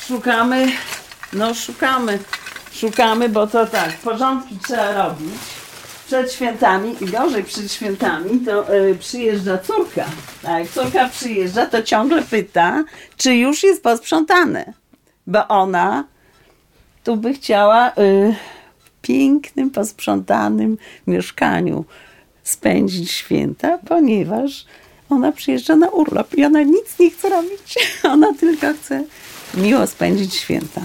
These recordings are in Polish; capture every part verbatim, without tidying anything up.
szukamy, no szukamy, szukamy, bo to tak, porządki trzeba robić przed świętami i gorzej przed świętami to y, przyjeżdża córka. A jak córka przyjeżdża, to ciągle pyta, czy już jest posprzątane, bo ona tu by chciała y, w pięknym, posprzątanym mieszkaniu spędzić święta, ponieważ ona przyjeżdża na urlop i ona nic nie chce robić. Ona tylko chce miło spędzić święta.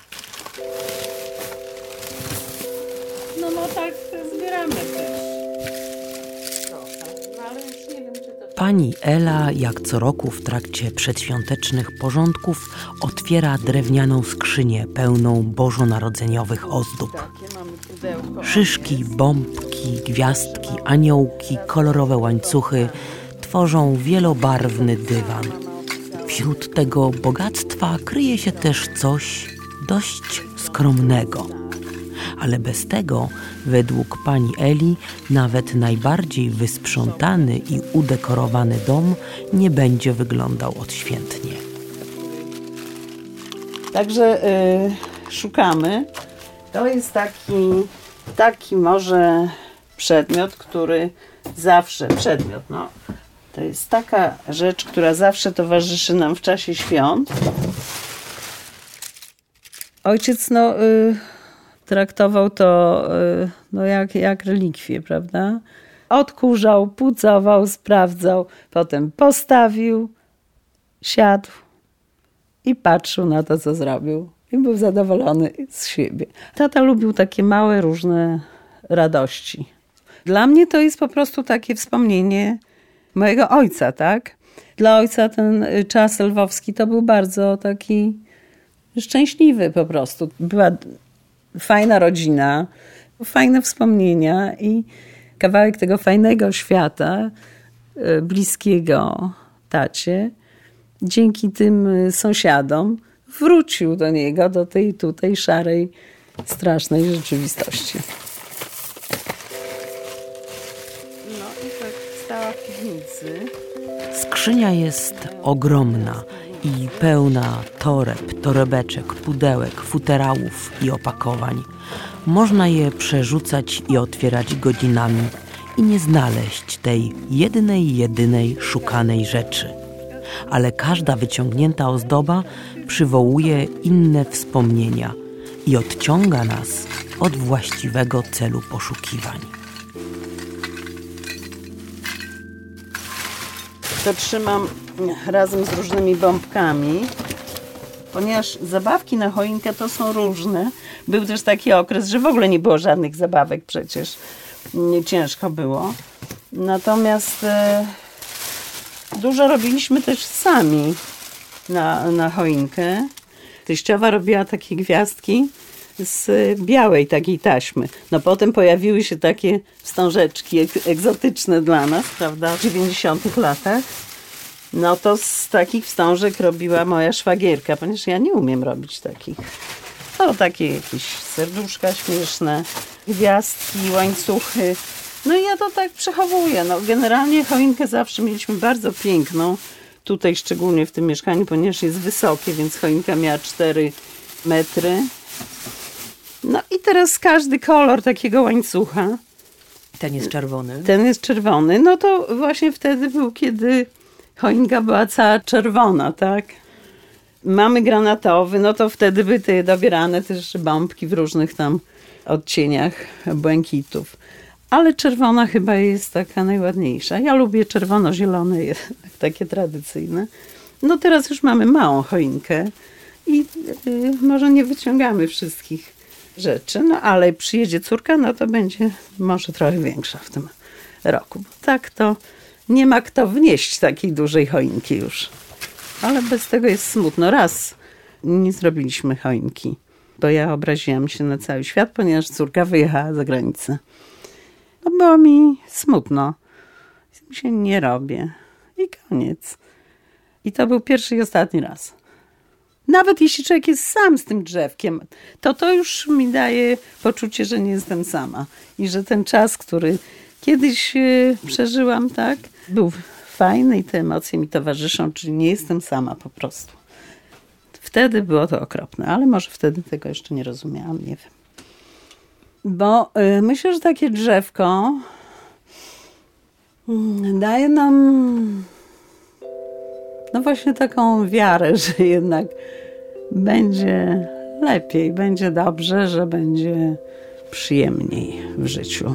No, no tak zbieramy też. Trochę, no ale już nie wiem, czy to... Pani Ela, jak co roku w trakcie przedświątecznych porządków, otwiera drewnianą skrzynię pełną bożonarodzeniowych ozdób. Takie mamy pudełko. Szyszki, bombki, gwiazdki, aniołki, kolorowe łańcuchy tworzą wielobarwny dywan. Wśród tego bogactwa kryje się też coś dość skromnego. Ale bez tego, według pani Eli, nawet najbardziej wysprzątany i udekorowany dom nie będzie wyglądał odświętnie. Także y, szukamy. To jest taki, taki może przedmiot, który zawsze, przedmiot, no, to jest taka rzecz, która zawsze towarzyszy nam w czasie świąt. Ojciec, no, y, traktował to y, no, jak, jak relikwię, prawda? Odkurzał, pucował, sprawdzał, potem postawił, siadł i patrzył na to, co zrobił. I był zadowolony z siebie. Tata lubił takie małe, różne radości. Dla mnie to jest po prostu takie wspomnienie mojego ojca, tak? Dla ojca ten czas lwowski to był bardzo taki szczęśliwy po prostu. Była fajna rodzina, fajne wspomnienia i kawałek tego fajnego świata, bliskiego tacie, dzięki tym sąsiadom wrócił do niego, do tej tutaj szarej, strasznej rzeczywistości. No i tak stała w piwnicy. Skrzynia jest ogromna i pełna toreb, torebeczek, pudełek, futerałów i opakowań. Można je przerzucać i otwierać godzinami i nie znaleźć tej jednej, jedynej szukanej rzeczy. Ale każda wyciągnięta ozdoba przywołuje inne wspomnienia i odciąga nas od właściwego celu poszukiwań. To trzymam razem z różnymi bombkami, ponieważ zabawki na choinkę to są różne. Był też taki okres, że w ogóle nie było żadnych zabawek przecież. Nie ciężko było. Natomiast e, dużo robiliśmy też sami na, na choinkę. Teściowa robiła takie gwiazdki z białej takiej taśmy. No potem pojawiły się takie wstążeczki ek- egzotyczne dla nas, prawda, w dziewięćdziesiątych latach. No to z takich wstążek robiła moja szwagierka, ponieważ ja nie umiem robić takich. No takie jakieś serduszka śmieszne, gwiazdki, łańcuchy. No i ja to tak przechowuję. No generalnie choinkę zawsze mieliśmy bardzo piękną. Tutaj szczególnie w tym mieszkaniu, ponieważ jest wysokie, więc choinka miała cztery metry. No i teraz każdy kolor takiego łańcucha. Ten jest czerwony. Ten jest czerwony. No to właśnie wtedy był, kiedy choinka była cała czerwona, tak? Mamy granatowy, no to wtedy były te dobierane też bombki w różnych tam odcieniach błękitów. Ale czerwona chyba jest taka najładniejsza. Ja lubię czerwono-zielone, takie tradycyjne. No teraz już mamy małą choinkę i yy, może nie wyciągamy wszystkich rzeczy, no ale przyjedzie córka, no to będzie może trochę większa w tym roku. Bo tak to nie ma kto wnieść takiej dużej choinki już. Ale bez tego jest smutno. Raz nie zrobiliśmy choinki, bo ja obraziłam się na cały świat, ponieważ córka wyjechała za granicę. No było mi smutno. Się nie robię. I koniec. I to był pierwszy i ostatni raz. Nawet jeśli człowiek jest sam z tym drzewkiem, to to już mi daje poczucie, że nie jestem sama. I że ten czas, który kiedyś yy, przeżyłam, tak, był fajny i te emocje mi towarzyszą, czyli nie jestem sama po prostu. Wtedy było to okropne, ale może wtedy tego jeszcze nie rozumiałam, nie wiem. Bo y, myślę, że takie drzewko y, daje nam no właśnie taką wiarę, że jednak będzie lepiej, będzie dobrze, że będzie przyjemniej w życiu.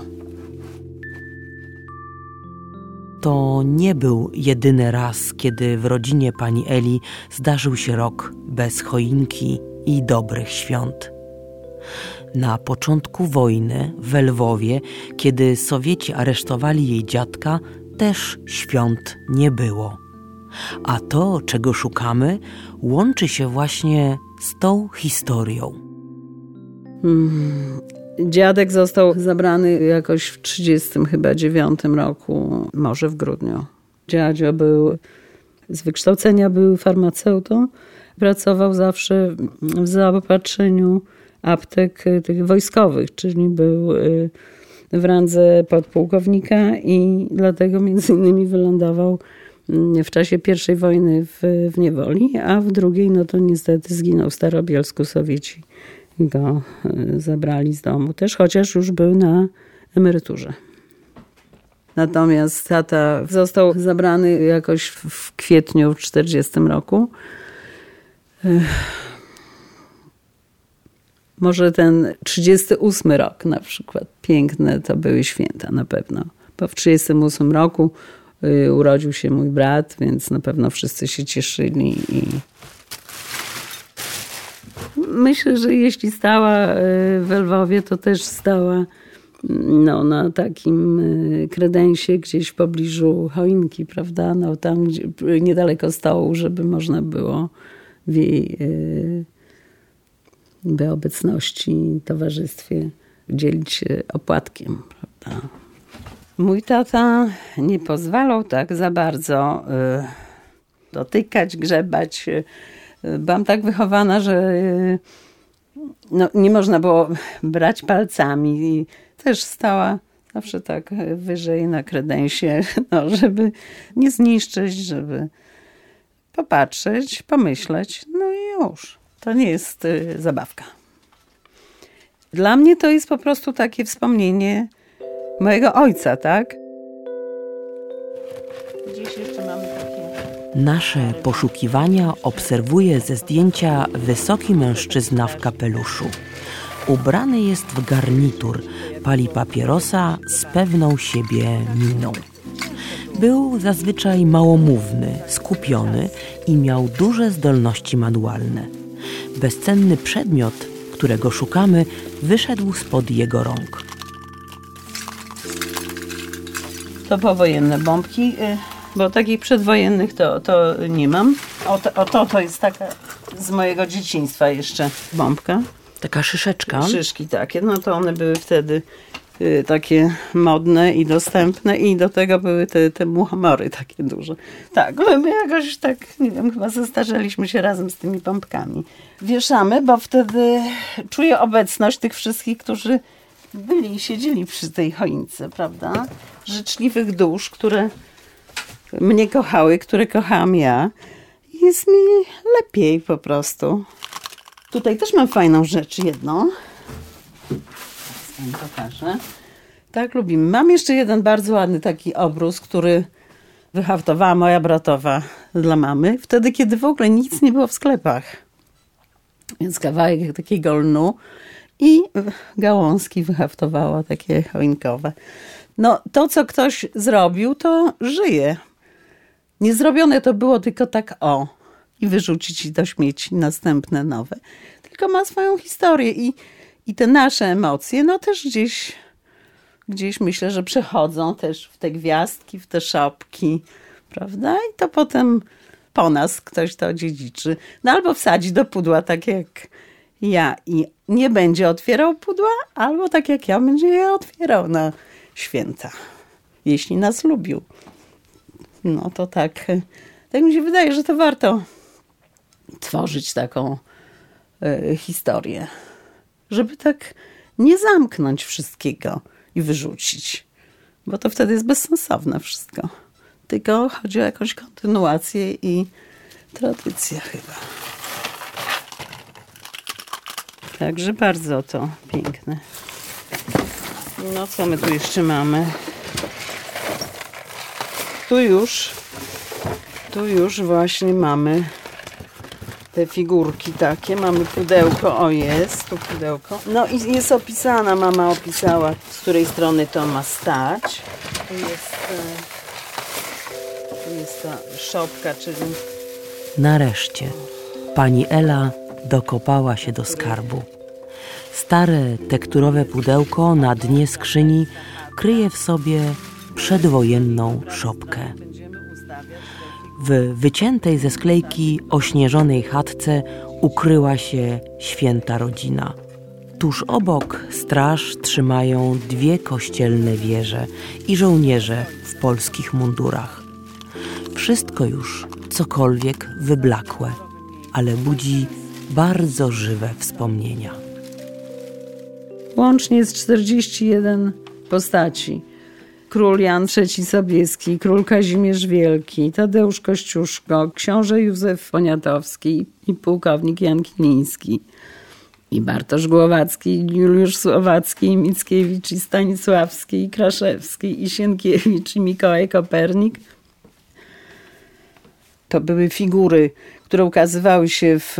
To nie był jedyny raz, kiedy w rodzinie pani Eli zdarzył się rok bez choinki i dobrych świąt. Na początku wojny w Lwowie, kiedy Sowieci aresztowali jej dziadka, też świąt nie było. A to, czego szukamy, łączy się właśnie z tą historią. Hmm. Dziadek został zabrany jakoś w trzydziestym chyba dziewiątym roku, może w grudniu. Dziadzio był, z wykształcenia był farmaceutą, pracował zawsze w zaopatrzeniu aptek tych wojskowych, czyli był w randze podpułkownika i dlatego między innymi wylądował w czasie pierwszej wojny w, w niewoli, a w drugiej no to niestety zginął w Starobielsku. Sowieci go zabrali z domu też, chociaż już był na emeryturze. Natomiast tata został zabrany jakoś w kwietniu w czterdziestym roku. Może ten trzydziesty ósmy rok na przykład. Piękne to były święta na pewno. Bo w trzydziestym ósmym roku urodził się mój brat, więc na pewno wszyscy się cieszyli. I myślę, że jeśli stała w Lwowie, to też stała no, na takim kredensie gdzieś w pobliżu choinki, prawda? No, tam gdzie, niedaleko stołu, żeby można było w jej w obecności, towarzystwie dzielić się opłatkiem, prawda? Mój tata nie pozwalał tak za bardzo y, dotykać, grzebać. Byłam tak wychowana, że y, no, nie można było brać palcami. I też stała zawsze tak wyżej na kredensie, no, żeby nie zniszczyć, żeby popatrzeć, pomyśleć. No i już. To nie jest y, zabawka. Dla mnie to jest po prostu takie wspomnienie mojego ojca, tak? Gdzieś jeszcze mamy takie... Nasze poszukiwania obserwuje ze zdjęcia wysoki mężczyzna w kapeluszu. Ubrany jest w garnitur, pali papierosa z pewną siebie miną. Był zazwyczaj małomówny, skupiony i miał duże zdolności manualne. Bezcenny przedmiot, którego szukamy, wyszedł spod jego rąk. To powojenne bombki, bo takich przedwojennych to, to nie mam. O to, o to to jest taka z mojego dzieciństwa jeszcze bombka. Taka szyszeczka. Szyszki takie, no to one były wtedy y, takie modne i dostępne i do tego były te, te muchomory takie duże. Tak, my jakoś tak, nie wiem, chyba zestarzeliśmy się razem z tymi bombkami. Wieszamy, bo wtedy czuję obecność tych wszystkich, którzy byli i siedzieli przy tej choince, prawda? Życzliwych dusz, które mnie kochały, które kochałam ja. Jest mi lepiej po prostu. Tutaj też mam fajną rzecz jedną. Wam pokażę. Tak lubimy. Mam jeszcze jeden bardzo ładny taki obrus, który wyhaftowała moja bratowa dla mamy. Wtedy, kiedy w ogóle nic nie było w sklepach. Więc kawałek takiego lnu i gałązki wyhaftowała takie choinkowe. No to, co ktoś zrobił, to żyje. Niezrobione to było tylko tak o i wyrzucić do śmieci następne nowe. Tylko ma swoją historię i, i te nasze emocje, no też gdzieś, gdzieś myślę, że przechodzą też w te gwiazdki, w te szopki, prawda? I to potem po nas ktoś to dziedziczy. No albo wsadzi do pudła, tak jak ja i nie będzie otwierał pudła, albo tak jak ja będzie je otwierał na święta, jeśli nas lubił. No to tak, tak mi się wydaje, że to warto tworzyć taką y, historię, żeby tak nie zamknąć wszystkiego i wyrzucić, bo to wtedy jest bezsensowne wszystko. Tylko chodzi o jakąś kontynuację i tradycję chyba. Także bardzo to piękne. No co my tu jeszcze mamy? Tu już, tu już właśnie mamy te figurki takie. Mamy pudełko, o jest, tu pudełko. No i jest opisana, mama opisała, z której strony to ma stać. Tu jest, tu jest ta szopka, czyli... Nareszcie pani Ela dokopała się do skarbu. Stare tekturowe pudełko na dnie skrzyni kryje w sobie przedwojenną szopkę. W wyciętej ze sklejki ośnieżonej chatce ukryła się święta rodzina. Tuż obok straż trzymają dwie kościelne wieże i żołnierze w polskich mundurach. Wszystko już cokolwiek wyblakłe, ale budzi bardzo żywe wspomnienia. Łącznie jest czterdzieści jeden postaci. Król Jan trzeci Sobieski, król Kazimierz Wielki, Tadeusz Kościuszko, książę Józef Poniatowski i pułkownik Jan Kiliński. I Bartosz Głowacki, i Juliusz Słowacki, i Mickiewicz, i Stanisławski, i Kraszewski, i Sienkiewicz, i Mikołaj Kopernik. To były figury, które ukazywały się w,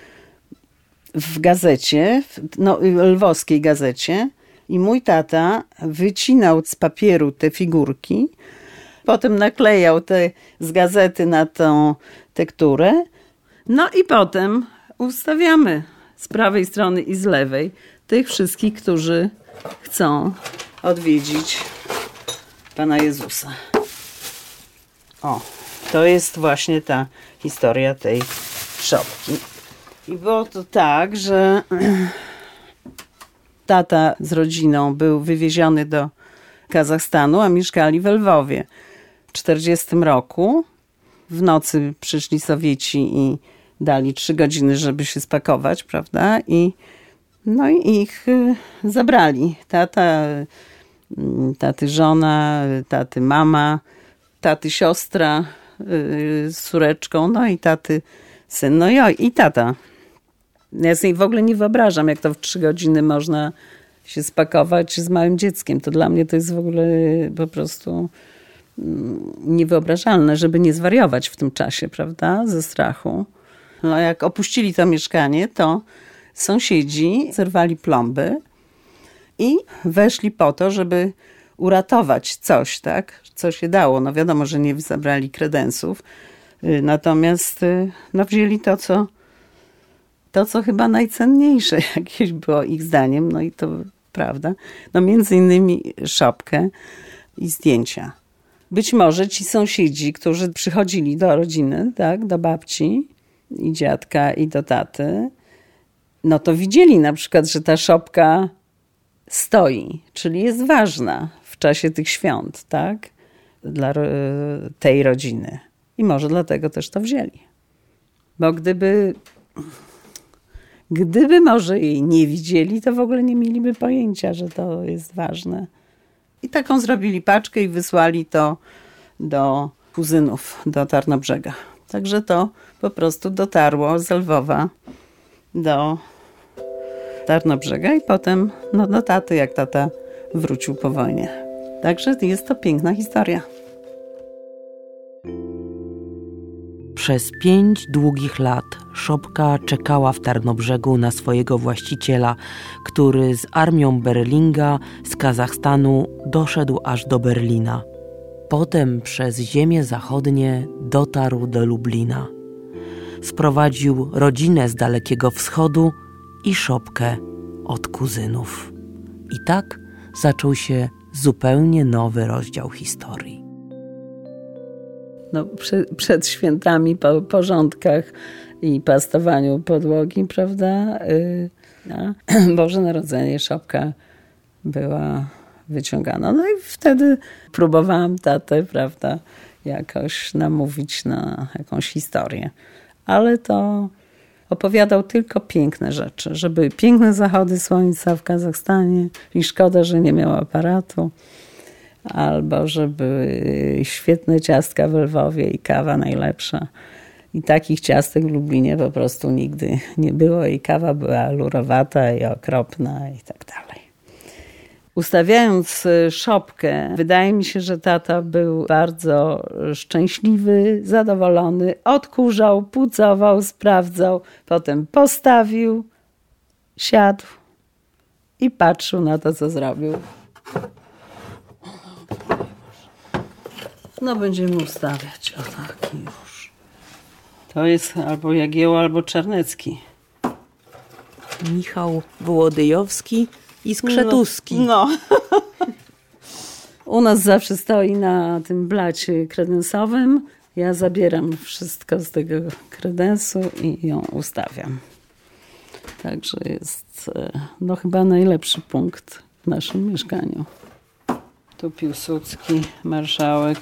w gazecie, no, lwowskiej gazecie. I mój tata wycinał z papieru te figurki, potem naklejał te z gazety na tą tekturę. No i potem ustawiamy z prawej strony i z lewej tych wszystkich, którzy chcą odwiedzić Pana Jezusa. O, to jest właśnie ta historia tej szopki. I było to tak, że tata z rodziną był wywieziony do Kazachstanu, a mieszkali w Lwowie. W czterdziestym roku w nocy przyszli Sowieci i dali trzy godziny, żeby się spakować, prawda? I no i ich zabrali. Tata, taty żona, taty mama, taty siostra z córeczką, no i taty syn, no i, i tata. Ja sobie w ogóle nie wyobrażam, jak to w trzy godziny można się spakować z małym dzieckiem. To dla mnie to jest w ogóle po prostu niewyobrażalne, żeby nie zwariować w tym czasie, prawda, ze strachu. No jak opuścili to mieszkanie, to sąsiedzi zerwali plomby i weszli po to, żeby uratować coś, tak, co się dało. No wiadomo, że nie zabrali kredensów, natomiast no, wzięli to, co To, co chyba najcenniejsze jakieś było ich zdaniem, no i to prawda, no między innymi szopkę i zdjęcia. Być może ci sąsiedzi, którzy przychodzili do rodziny, tak, do babci i dziadka i do taty, no to widzieli na przykład, że ta szopka stoi, czyli jest ważna w czasie tych świąt, tak, dla tej rodziny. I może dlatego też to wzięli. Bo gdyby... Gdyby może jej nie widzieli, to w ogóle nie mieliby pojęcia, że to jest ważne. I taką zrobili paczkę i wysłali to do kuzynów, do Tarnobrzega. Także to po prostu dotarło z Lwowa do Tarnobrzega i potem no, do taty, jak tata wrócił po wojnie. Także jest to piękna historia. Przez pięć długich lat szopka czekała w Tarnobrzegu na swojego właściciela, który z armią Berlinga z Kazachstanu doszedł aż do Berlina. Potem przez ziemie zachodnie dotarł do Lublina. Sprowadził rodzinę z Dalekiego Wschodu i szopkę od kuzynów. I tak zaczął się zupełnie nowy rozdział historii. No, przed, przed świętami po porządkach i pastowaniu podłogi, prawda? Yy, no. Boże Narodzenie, szopka była wyciągana. No i wtedy próbowałam tatę, prawda, jakoś namówić na jakąś historię. Ale to opowiadał tylko piękne rzeczy, że były piękne zachody słońca w Kazachstanie i szkoda, że nie miał aparatu. Albo że były świetne ciastka w Lwowie i kawa najlepsza. I takich ciastek w Lublinie po prostu nigdy nie było i kawa była lurowata i okropna i tak dalej. Ustawiając szopkę, wydaje mi się, że tata był bardzo szczęśliwy, zadowolony, odkurzał, pucował, sprawdzał, potem postawił, siadł i patrzył na to, co zrobił. No będziemy ustawiać, o taki już. To jest albo Jagiełło, albo Czarnecki. Michał Wołodyjowski i Skrzetuski. No. no. U nas zawsze stoi na tym blacie kredensowym. Ja zabieram wszystko z tego kredensu i ją ustawiam. Także jest no chyba najlepszy punkt w naszym mieszkaniu. Tu Piłsudski, marszałek.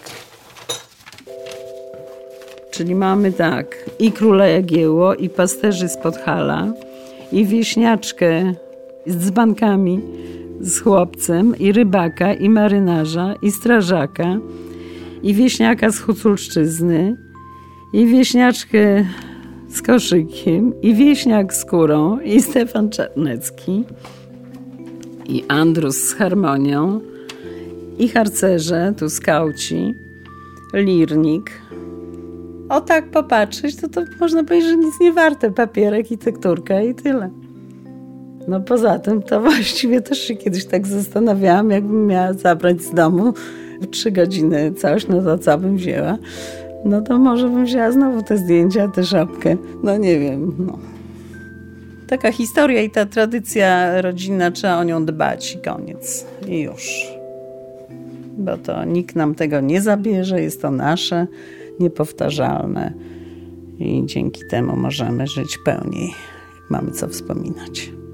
Czyli mamy tak, i króla Jagiełło, i pasterzy z Podhala, i wieśniaczkę z dzbankami, z chłopcem, i rybaka, i marynarza, i strażaka, i wieśniaka z Huculszczyzny, i wieśniaczkę z koszykiem, i wieśniak z kurą, i Stefan Czarnecki, i Andrus z harmonią, i harcerze, tu skauci, lirnik. O tak popatrzeć, to, to można powiedzieć, że nic nie warte. Papierek i tekturka i tyle. No poza tym to właściwie też się kiedyś tak zastanawiałam, jakbym miała zabrać z domu w trzy godziny coś, no to co bym wzięła? No to może bym wzięła znowu te zdjęcia, tę szapkę. No nie wiem, no. Taka historia i ta tradycja rodzinna, trzeba o nią dbać i koniec. I już. Bo to nikt nam tego nie zabierze, jest to nasze, niepowtarzalne i dzięki temu możemy żyć pełniej, mamy co wspominać.